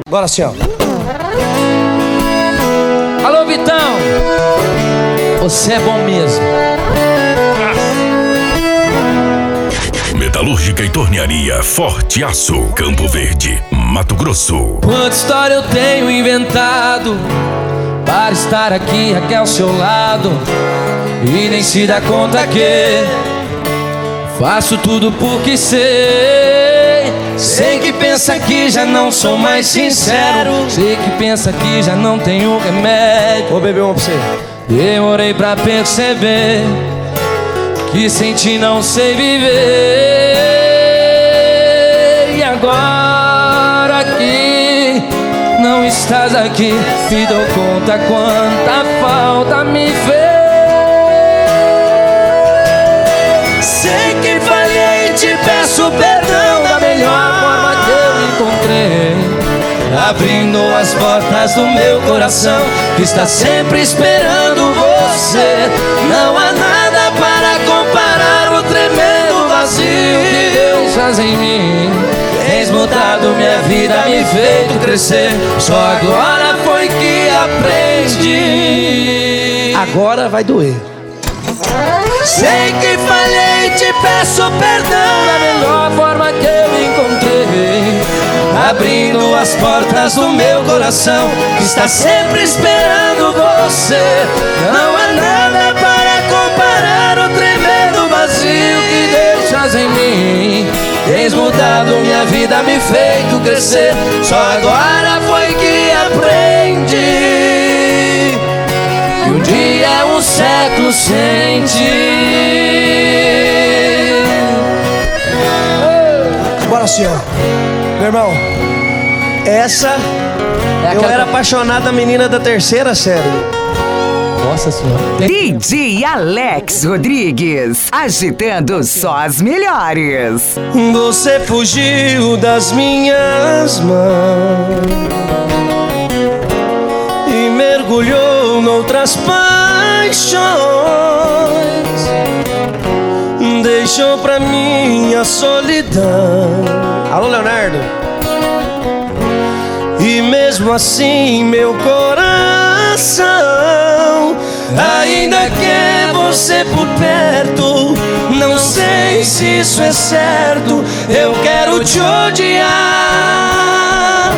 Agora sim, ó. Alô, Vitão, você é bom mesmo. Metalúrgica e Tornearia Forte Aço, Campo Verde, Mato Grosso. Quanta história eu tenho inventado para estar aqui ao seu lado, e nem se dá conta que faço tudo porque sei que pensa que já não sou mais sincero, sei que pensa que já não tenho remédio. Vou beber uma pra você. Demorei pra perceber que sem ti não sei viver. E agora que não estás aqui, me dou conta quanta falta me fez. Sei que falhei e te peço perdão da melhor forma que eu encontrei, abrindo as portas do meu coração que está sempre esperando você. Não há nada para comparar o tremendo vazio que deixas em mim. Tens mudado minha vida, me feito crescer. Só agora foi que aprendi. Agora vai doer. Sei que falhei, te peço perdão da melhor forma que eu encontrei, abrindo as portas do meu coração que está sempre esperando você. Não há nada para comparar o tremendo vazio que deixas em mim. Tens mudado minha vida, me feito crescer. Só agora foi que aprendi que um dia é um século sem ti. Agora sim, ó. Meu irmão, essa eu era apaixonado da menina da terceira série. Nossa senhora. DJ Alex Rodrigues, agitando só as melhores. Você fugiu das minhas mãos e mergulhou noutras paixões. Deixou pra mim a solidão. Alô, Leonardo. E mesmo assim meu coração ainda quer você por perto. Não sei se isso é certo, eu quero te odiar.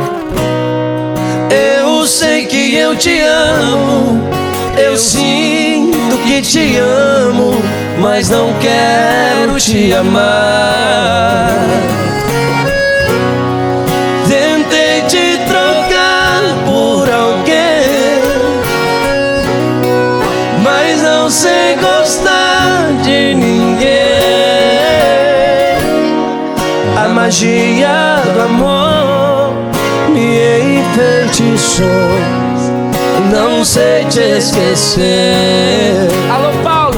Eu sei que eu te amo, eu sinto que te amo, mas não quero te amar. Tentei te trocar por alguém, mas não sei gostar de ninguém. A magia do amor me enfeitiçou, não sei te esquecer. Alô, Paulo.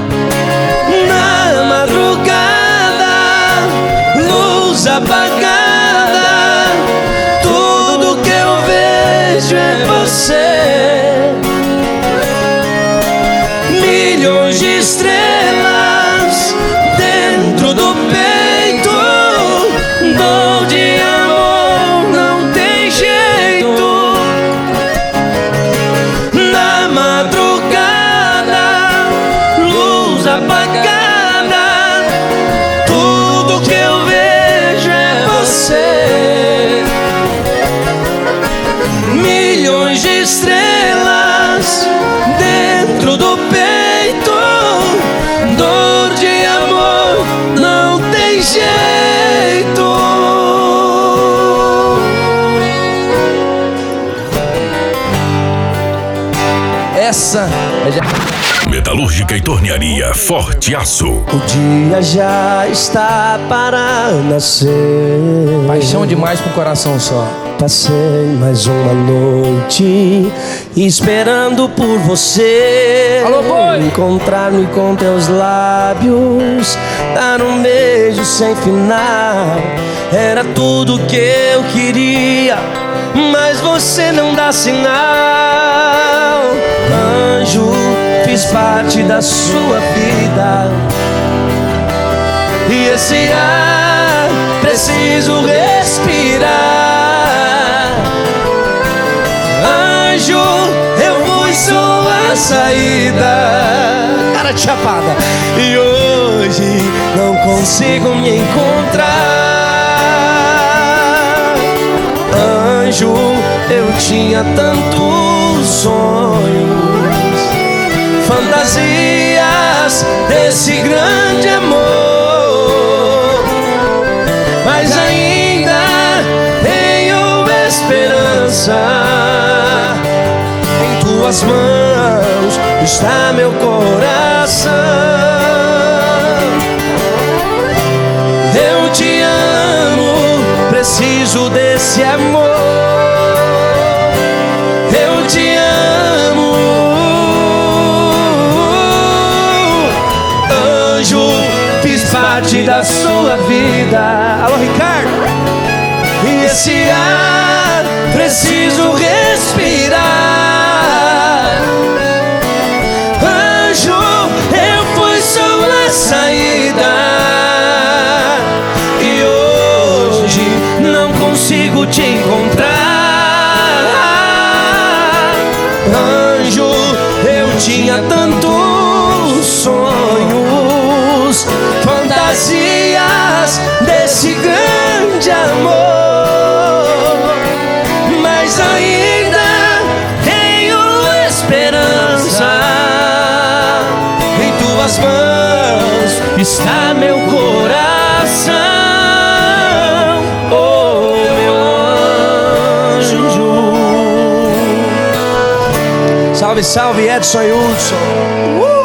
Na madrugada, luz apagada, tudo que eu vejo é você. Milhões de estrelas dentro do peito, dor de amor não tem jeito. Na madrugada, luz apagada, tudo que eu vejo é você. Milhões de estrelas dentro do peito, dor de amor não tem jeito. Essa é de... Metalúrgica e Tornearia Forte Aço. O dia já está para nascer. paixão demais pro coração só. Passei mais uma noite esperando por você. Alô, boi! Encontrar-me com teus lábios, dar um beijo sem final. Era tudo que eu queria, mas você não dá sinal. Anjo, fiz parte da sua vida, e esse ar preciso respirar. saída. Cara de chapada. E hoje não consigo me encontrar. Anjo, eu tinha tantos sonhos, fantasias desse grande amor, mas ainda tenho esperança. Em tuas mãos está meu coração. Eu te amo, preciso desse amor. Eu te amo, anjo, fiz parte da sua vida. Alô, Ricardo. E esse ar preciso respirar. Anjo, eu fui sua saída. E hoje não consigo te encontrar. Anjo, eu tinha tantos sonhos, fantasias desse grande amor, mas ainda tenho esperança. Em tuas mãos está meu coração. Oh, meu anjo. Salve, salve, Edson e Hudson.